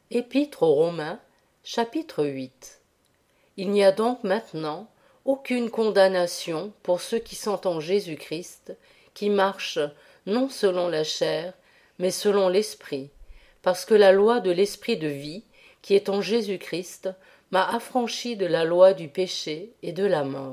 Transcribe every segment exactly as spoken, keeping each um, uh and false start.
Épître aux Romains, chapitre huit. Il n'y a donc maintenant aucune condamnation pour ceux qui sont en Jésus-Christ, qui marchent non selon la chair, mais selon l'Esprit, parce que la loi de l'Esprit de vie, qui est en Jésus-Christ, m'a affranchi de la loi du péché et de la mort.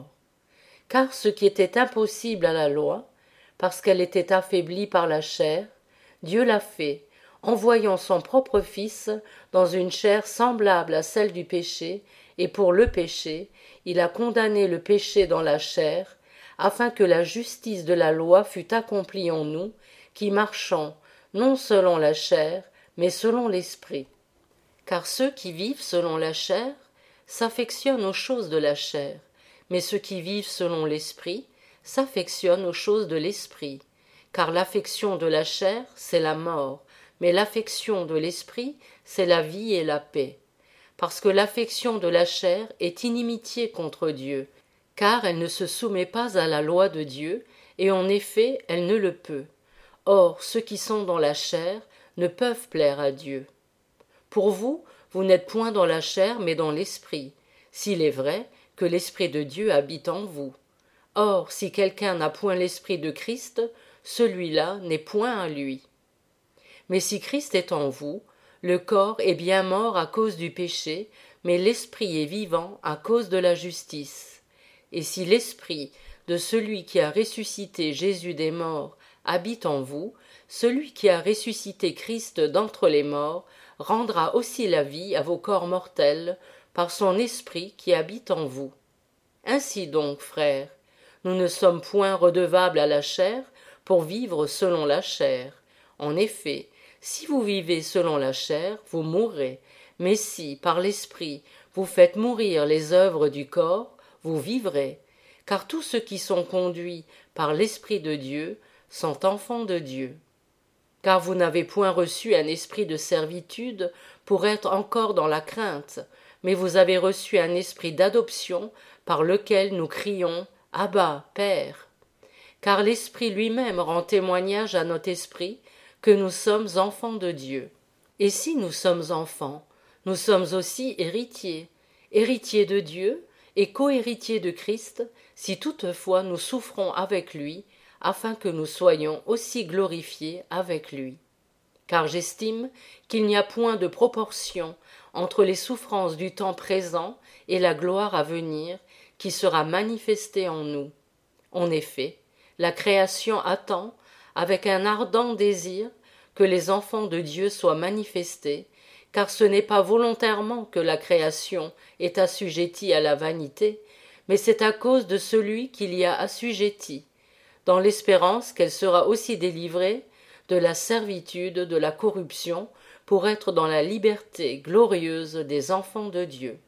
Car ce qui était impossible à la loi, parce qu'elle était affaiblie par la chair, Dieu l'a fait, envoyant son propre Fils dans une chair semblable à celle du péché, et pour le péché, il a condamné le péché dans la chair, afin que la justice de la loi fût accomplie en nous, qui marchons non selon la chair, mais selon l'Esprit. Car ceux qui vivent selon la chair s'affectionnent aux choses de la chair, mais ceux qui vivent selon l'Esprit s'affectionnent aux choses de l'Esprit. Car l'affection de la chair, c'est la mort, mais l'affection de l'Esprit, c'est la vie et la paix. Parce que l'affection de la chair est inimitié contre Dieu, car elle ne se soumet pas à la loi de Dieu, et en effet elle ne le peut. Or ceux qui sont dans la chair ne peuvent plaire à Dieu. Pour vous, vous n'êtes point dans la chair, mais dans l'Esprit, s'il est vrai que l'Esprit de Dieu habite en vous. Or, si quelqu'un n'a point l'Esprit de Christ, celui-là n'est point à lui. Mais si Christ est en vous, le corps est bien mort à cause du péché, mais l'Esprit est vivant à cause de la justice. Et si l'Esprit de celui qui a ressuscité Jésus des morts habite en vous, celui qui a ressuscité Christ d'entre les morts rendra aussi la vie à vos corps mortels par son Esprit qui habite en vous. Ainsi donc, frères, nous ne sommes point redevables à la chair pour vivre selon la chair. En effet, si vous vivez selon la chair, vous mourrez, mais si, par l'Esprit, vous faites mourir les œuvres du corps, vous vivrez, car tous ceux qui sont conduits par l'Esprit de Dieu sont enfants de Dieu. Car vous n'avez point reçu un esprit de servitude pour être encore dans la crainte, mais vous avez reçu un esprit d'adoption par lequel nous crions « Abba, Père ». Car l'Esprit lui-même rend témoignage à notre esprit que nous sommes enfants de Dieu. Et si nous sommes enfants, nous sommes aussi héritiers, héritiers de Dieu et co-héritiers de Christ, si toutefois nous souffrons avec lui, afin que nous soyons aussi glorifiés avec lui. Car j'estime qu'il n'y a point de proportion entre les souffrances du temps présent et la gloire à venir qui sera manifestée en nous. En effet, la création attend, avec un ardent désir, que les enfants de Dieu soient manifestés, car ce n'est pas volontairement que la création est assujettie à la vanité, mais c'est à cause de celui qui l'y a assujettie, dans l'espérance qu'elle sera aussi délivrée de la servitude de la corruption pour être dans la liberté glorieuse des enfants de Dieu.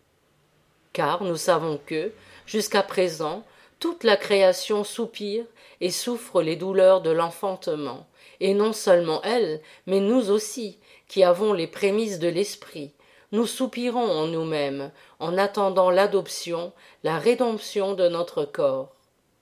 Car nous savons que, jusqu'à présent, toute la création soupire et souffre les douleurs de l'enfantement, et non seulement elle, mais nous aussi, qui avons les prémices de l'Esprit, nous soupirons en nous-mêmes, en attendant l'adoption, la rédemption de notre corps.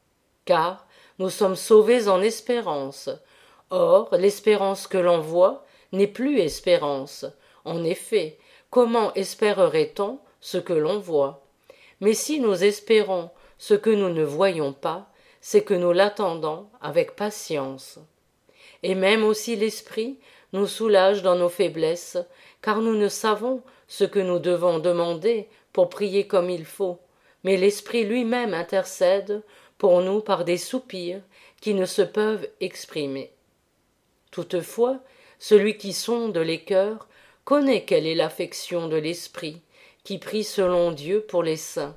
Car nous sommes sauvés en espérance. Or, l'espérance que l'on voit n'est plus espérance. En effet, comment espérerait-on ce que l'on voit? Mais si nous espérons ce que nous ne voyons pas, c'est que nous l'attendons avec patience. Et même aussi l'Esprit nous soulage dans nos faiblesses, car nous ne savons ce que nous devons demander pour prier comme il faut, mais l'Esprit lui-même intercède pour nous par des soupirs qui ne se peuvent exprimer. Toutefois, celui qui sonde les cœurs connaît quelle est l'affection de l'Esprit, qui prie selon Dieu pour les saints.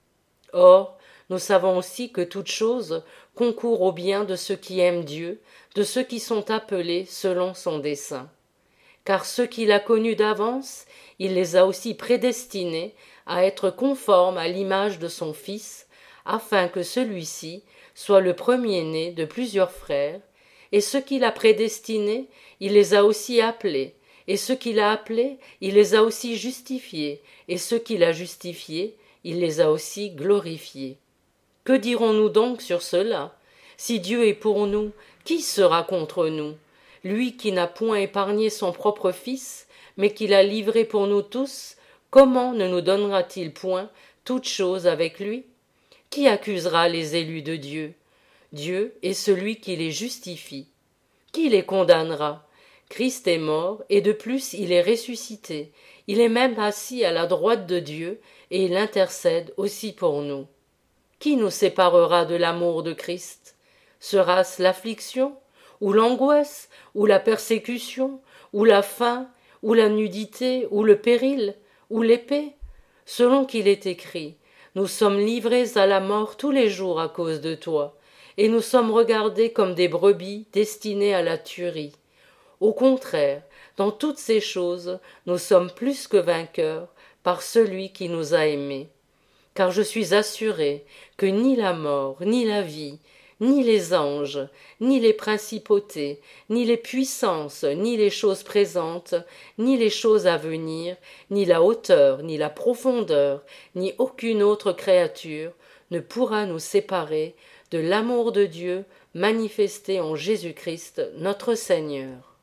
Or, nous savons aussi que toute chose concourt au bien de ceux qui aiment Dieu, de ceux qui sont appelés selon son dessein. Car ceux qu'il a connus d'avance, il les a aussi prédestinés à être conformes à l'image de son Fils, afin que celui-ci soit le premier-né de plusieurs frères, et ceux qu'il a prédestinés, il les a aussi appelés, et ceux qu'il a appelés, il les a aussi justifiés, et ceux qu'il a justifiés, il les a aussi glorifiés. Que dirons-nous donc sur cela? Si Dieu est pour nous, qui sera contre nous? Lui qui n'a point épargné son propre Fils, mais qu'il a livré pour nous tous, comment ne nous donnera-t-il point toutes choses avec lui? Qui accusera les élus de Dieu? Dieu est celui qui les justifie. Qui les condamnera? Christ est mort, et de plus il est ressuscité. Il est même assis à la droite de Dieu, et il intercède aussi pour nous. Qui nous séparera de l'amour de Christ? Sera-ce l'affliction, ou l'angoisse, ou la persécution, ou la faim, ou la nudité, ou le péril, ou l'épée? Selon qu'il est écrit, nous sommes livrés à la mort tous les jours à cause de toi, et nous sommes regardés comme des brebis destinées à la tuerie. Au contraire, dans toutes ces choses, nous sommes plus que vainqueurs par celui qui nous a aimés. Car je suis assuré que ni la mort, ni la vie, ni les anges, ni les principautés, ni les puissances, ni les choses présentes, ni les choses à venir, ni la hauteur, ni la profondeur, ni aucune autre créature ne pourra nous séparer de l'amour de Dieu manifesté en Jésus-Christ notre Seigneur.